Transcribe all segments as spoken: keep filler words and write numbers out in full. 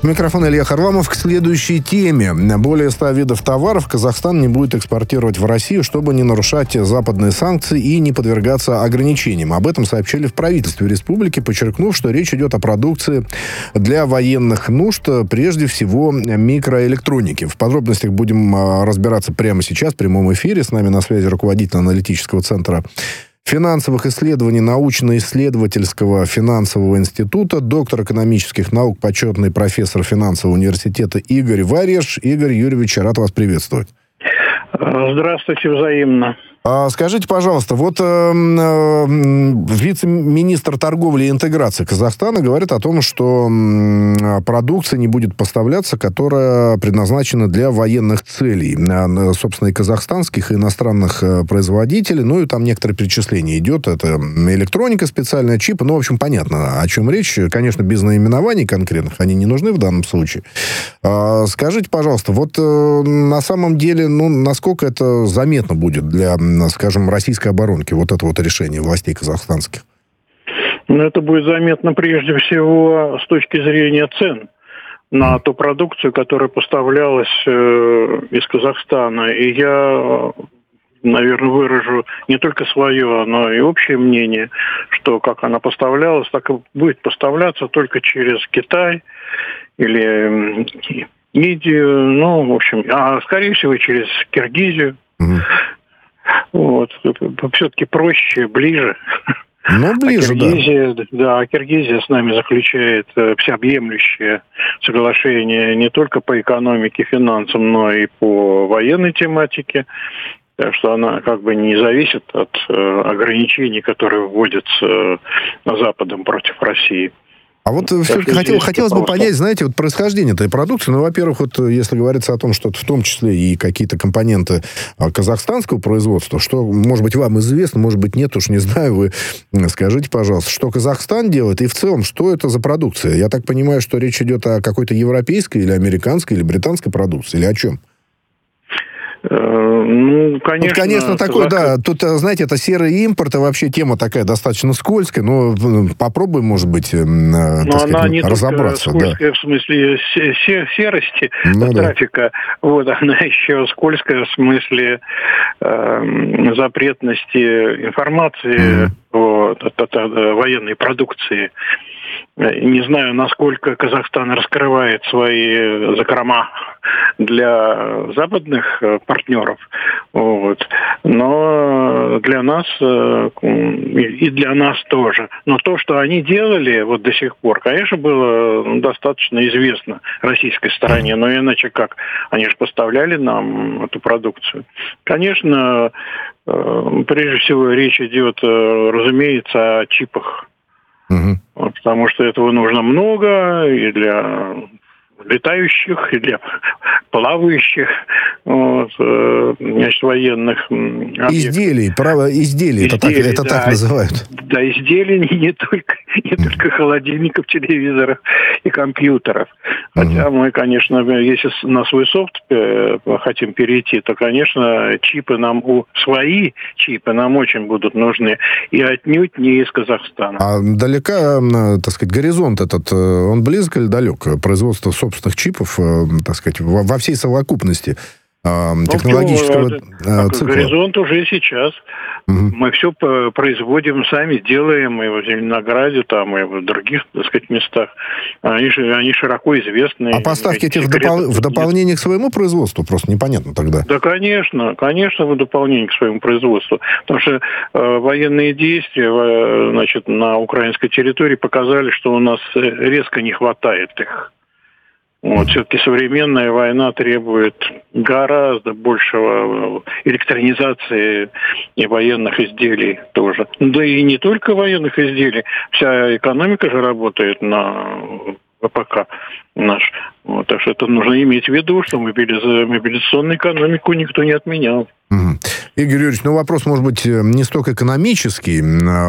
Микрофон Илья Харламов. К следующей теме. Более ста видов товаров Казахстан не будет экспортировать в Россию, чтобы не нарушать западные санкции и не подвергаться ограничениям. Об этом сообщили в правительстве республики, подчеркнув, что речь идет о продукции для военных нужд, прежде всего микроэлектроники. В подробностях будем разбираться прямо сейчас в прямом эфире. С нами на связи руководитель аналитического центра финансовых исследований научно-исследовательского финансового института, доктор экономических наук, почетный профессор финансового университета Игорь Вареш. Игорь Юрьевич, рад вас приветствовать. Здравствуйте, взаимно. А, скажите, пожалуйста, вот э, э, вице-министр торговли и интеграции Казахстана говорит о том, что э, продукция не будет поставляться, которая предназначена для военных целей. Э, собственно, и казахстанских, и иностранных э, производителей. Ну, и там некоторые перечисления идет. Это электроника специальная, чипы. Ну, в общем, понятно, о чем речь. Конечно, без наименований конкретных. Они не нужны в данном случае. А, скажите, пожалуйста, вот э, на самом деле, ну, насколько это заметно будет для, скажем, российской оборонки, вот это вот решение властей казахстанских? Ну, это будет заметно прежде всего с точки зрения цен на ту продукцию, которая поставлялась э, из Казахстана. И я, наверное, выражу не только свое, но и общее мнение, что как она поставлялась, так и будет поставляться только через Китай или Индию, ну, в общем, а скорее всего через Киргизию. Mm-hmm. Вот. Все-таки проще, ближе. Ну, ближе, а Киргизия, да. Да, а Киргизия с нами заключает всеобъемлющее соглашение не только по экономике, финансам, но и по военной тематике. Так что она как бы не зависит от э, ограничений, которые вводятся э, Западом против России. А вот все-таки хотел, хотелось бы понять, знаете, вот происхождение этой продукции. Ну, во-первых, вот если говорится о том, что это в том числе и какие-то компоненты казахстанского производства, что, может быть, вам известно, может быть, нет, уж не знаю, вы скажите, пожалуйста, что Казахстан делает и в целом, что это за продукция? Я так понимаю, что речь идет о какой-то европейской или американской или британской продукции, или о чем? Ну, конечно... Тут, конечно, такой, да, тут, знаете, это серый импорт, и вообще тема такая достаточно скользкая, но попробуем, может быть, но так сказать, она не разобраться. Только скользкая, да. В смысле серости ну, трафика, да. Вот, она еще скользкая в смысле э, запретности информации mm. вот, от, от, от военной продукции. Не знаю, насколько Казахстан раскрывает свои закрома для западных партнеров, вот. Но для нас и для нас тоже. Но то, что они делали вот до сих пор, конечно, было достаточно известно российской стороне, но иначе как? Они же поставляли нам эту продукцию. Конечно, прежде всего речь идет, разумеется, о чипах. Угу. Потому что этого нужно много и для летающих, и для плавающих, вот, значит, военных объектов. Изделий, право, изделий, изделий это, так, это да, так называют. Да, изделий не только, не только холодильников, телевизоров и компьютеров. Хотя угу. мы, конечно, если на свой софт хотим перейти, то, конечно, чипы нам, свои чипы нам очень будут нужны. И отнюдь не из Казахстана. А далека, так сказать, горизонт этот, он близок или далек? Производство собственных чипов, так сказать, во всей совокупности технологического ну, цикла. Горизонт уже сейчас. Угу. Мы все производим сами, делаем и в Зеленограде, там, и в других, так сказать, местах. Они, они широко известны. А поставки эти в, допол- в дополнение к своему производству? Просто непонятно тогда. Да, конечно. Конечно, в дополнение к своему производству. Потому что э, военные действия э, значит, на украинской территории показали, что у нас резко не хватает их. Вот, все-таки современная война требует гораздо большего электронизации и военных изделий тоже. Да и не только военных изделий. Вся экономика же работает на ВПК наш. Вот, так что это нужно иметь в виду, что мобилизационную экономику никто не отменял. Угу. Игорь Юрьевич, ну вопрос, может быть, не столько экономический.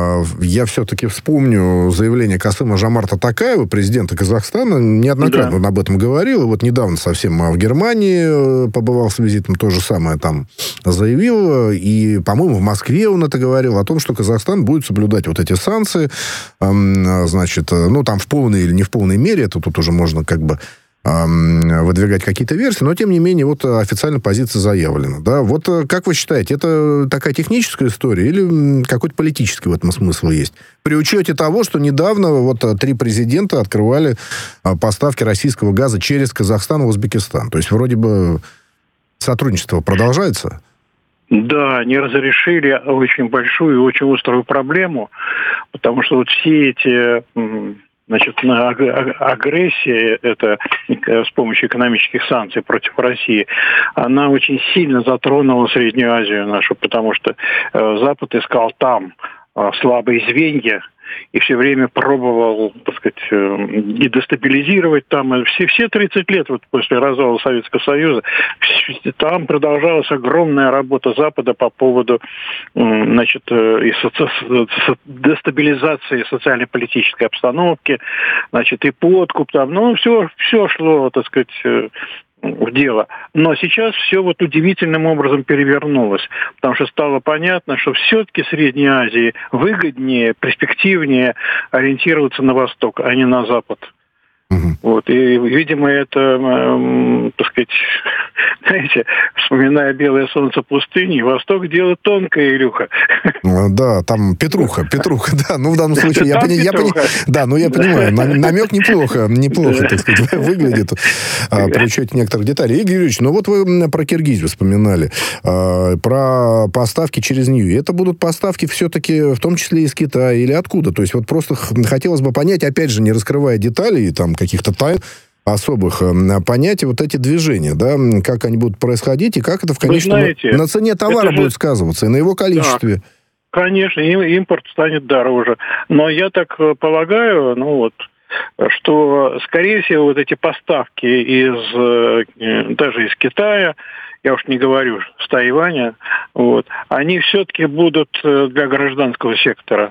Я все-таки вспомню заявление Касыма-Жомарта Токаева, президента Казахстана. Неоднократно да. он об этом говорил. И вот недавно совсем в Германии побывал с визитом, то же самое там заявил. И, по-моему, в Москве он это говорил, о том, что Казахстан будет соблюдать вот эти санкции. Значит, ну там в полной или не в полной мере, это тут уже можно как бы выдвигать какие-то версии, но, тем не менее, вот официальная позиция заявлена. Да? Вот как вы считаете, это такая техническая история или какой-то политический в этом смысл есть? При учете того, что недавно вот три президента открывали поставки российского газа через Казахстан в Узбекистан. То есть, вроде бы, сотрудничество продолжается? Да, они разрешили очень большую и очень острую проблему, потому что вот все эти... Значит, агрессия, это с помощью экономических санкций против России, она очень сильно затронула Среднюю Азию нашу, потому что Запад искал там слабые звенья и все время пробовал, так сказать, и дестабилизировать там. Все, все тридцать лет вот после развала Советского Союза там продолжалась огромная работа Запада по поводу, значит, и соци... дестабилизации социально-политической обстановки, значит, и подкуп там. Ну, все, все шло, так сказать, в дело. Но сейчас все вот удивительным образом перевернулось, потому что стало понятно, что все-таки Средней Азии выгоднее, перспективнее ориентироваться на Восток, а не на Запад. Угу. Вот. И, видимо, это, э, так сказать, знаете, вспоминая белое солнце пустыни, Восток дело тонкое, Илюха. Да, там Петруха, Петруха, да. Ну, в данном случае, я, пони, я, пони, да, ну, я понимаю, намек неплохо, неплохо, так сказать, выглядит а, при учете некоторых деталей. Игорь Юрьевич, ну, вот вы про Киргизию вспоминали, а, про поставки через нее. Это будут поставки все-таки, в том числе из Китая, или откуда? То есть, вот просто хотелось бы понять, опять же, не раскрывая деталей, там, каких-то тайн особых, понять вот эти движения, да, как они будут происходить, и как это в конечном... знаете, на цене товара же... будет сказываться, и на его количестве. Да, конечно, импорт станет дороже. Но я так полагаю, ну вот, что, скорее всего, вот эти поставки из, даже из Китая, я уж не говорю, с Тайваня, вот, они все-таки будут для гражданского сектора.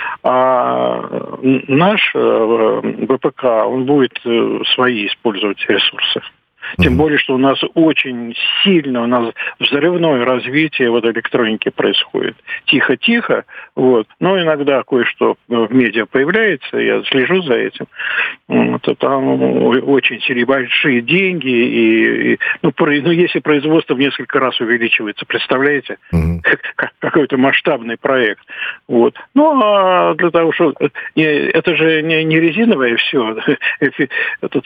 А наш ВПК, он будет свои использовать ресурсы. Тем более, что у нас очень сильно, у нас взрывное развитие вот электроники происходит. Тихо-тихо, вот. Но иногда кое-что в медиа появляется, я слежу за этим. Вот, там очень большие деньги, и, и ну, про, ну, если производство в несколько раз увеличивается, представляете? Mm-hmm. Какой-то масштабный проект. Вот. Ну, а для того, что... Это же не, не резиновое все, этот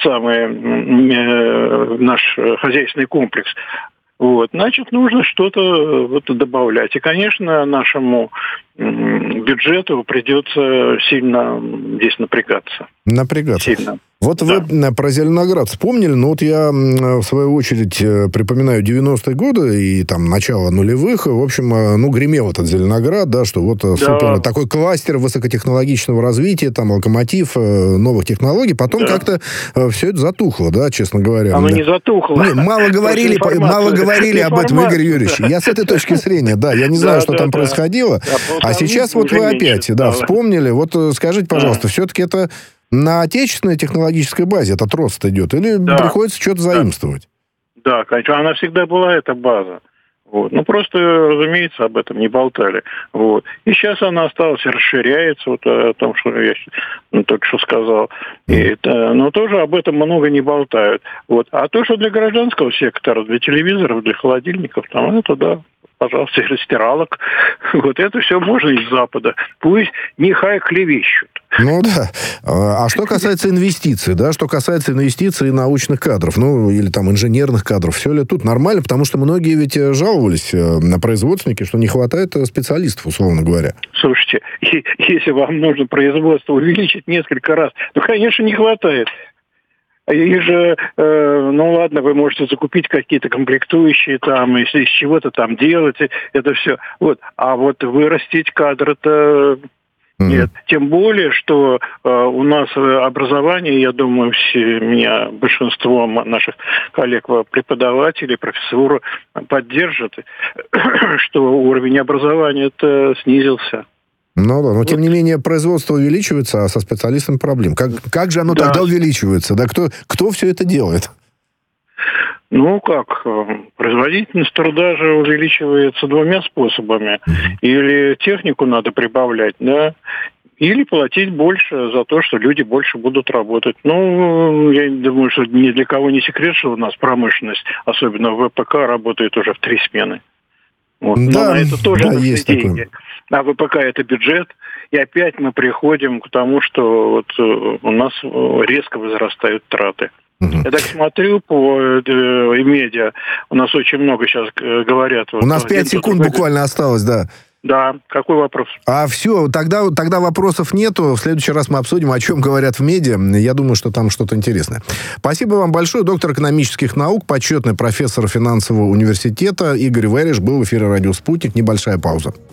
самый... наш хозяйственный комплекс. Вот. Значит, нужно что-то вот добавлять. И, конечно, нашему бюджету придется сильно здесь напрягаться. Напрягаться. Сильно. Вот да. Вы про Зеленоград вспомнили, но вот я, в свою очередь, припоминаю девяностые годы и там начало нулевых. В общем, ну, гремел этот Зеленоград, да, что вот да. супер, такой кластер высокотехнологичного развития, там, локомотив новых технологий. Потом да. как-то все это затухло, да, честно говоря. Оно не затухло. Не, мало говорили, мало говорили об этом, Игорь Юрьевич. Я с этой точки зрения, да, я не знаю, что там происходило. А сейчас вот вы опять, да, вспомнили. Вот скажите, пожалуйста, все-таки это на отечественной технологической базе этот рост идет? Или да. приходится что-то заимствовать? Да, конечно. Она всегда была, эта база. Вот. Ну, просто, разумеется, об этом не болтали. Вот. И сейчас она осталась, расширяется, вот о том, что я ну, только что сказал. И это, но тоже об этом много не болтают. Вот. А то, что для гражданского сектора, для телевизоров, для холодильников, там это да. Пожалуйста, из стиралок. Вот это все можно из Запада. Пусть нехай клевещут. Ну да. А что касается инвестиций, да, что касается инвестиций и научных кадров, ну, или там инженерных кадров, все ли тут нормально? Потому что многие ведь жаловались на производственники, что не хватает специалистов, условно говоря. Слушайте, если вам нужно производство увеличить несколько раз, то, конечно, не хватает. Их же, э, ну ладно, вы можете закупить какие-то комплектующие там, из, из чего-то там делать, это все. Вот. А вот вырастить кадр это нет. Mm-hmm. Тем более, что э, у нас образование, я думаю, все меня, большинство наших коллег, преподавателей, профессуру поддержат, что уровень образования-то снизился. Ну да, но тем не менее производство увеличивается, а со специалистами проблем. Как, как же оно да. тогда увеличивается? Да, кто, кто все это делает? Ну как, производительность труда же увеличивается двумя способами. Или технику надо прибавлять, да, или платить больше за то, что люди больше будут работать. Ну, я думаю, что ни для кого не секрет, что у нас промышленность, особенно в ВПК, работает уже в три смены. Вот. Да, но на это тоже да, нужны есть деньги. Такое. А ВПК это бюджет. И опять мы приходим к тому, что вот у нас резко возрастают траты. Угу. Я так смотрю по э, медиа, у нас очень много сейчас говорят. У вот, нас пять секунд другой... буквально осталось, да. Да, какой вопрос? А все, тогда, тогда вопросов нету. В следующий раз мы обсудим, о чем говорят в медиа. Я думаю, что там что-то интересное. Спасибо вам большое. Доктор экономических наук, почетный профессор финансового университета Игорь Вереш был в эфире «Радио Спутник». Небольшая пауза.